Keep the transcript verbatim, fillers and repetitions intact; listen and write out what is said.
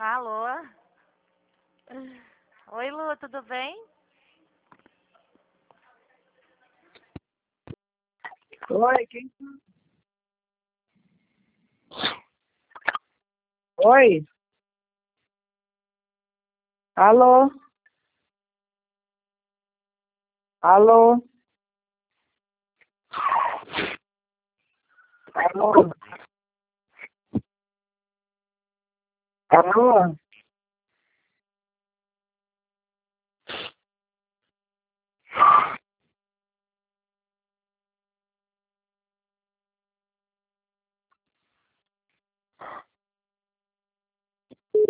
Alô? Oi, Lu, tudo bem? Oi, quem tá? Oi? Alô? Alô? Alô? Alô?